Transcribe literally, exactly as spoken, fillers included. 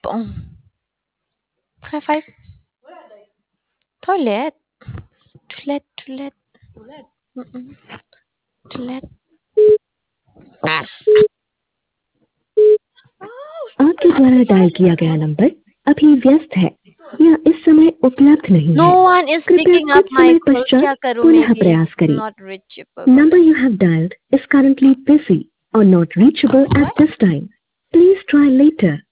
Boom. High five. Toilet. Toilet. Toilet. Mm-mm. Toilet. आपके द्वारा dial किया गया नंबर अभी व्यस्त है या इस समय उपलब्ध नहीं No है one is कृपया picking up कुछ my समय call. पश्चात क्या करूं? पुनः Maybe प्रयास it's करें not reachable. Number you have dialed is currently busy or not reachable at this time. Please try later.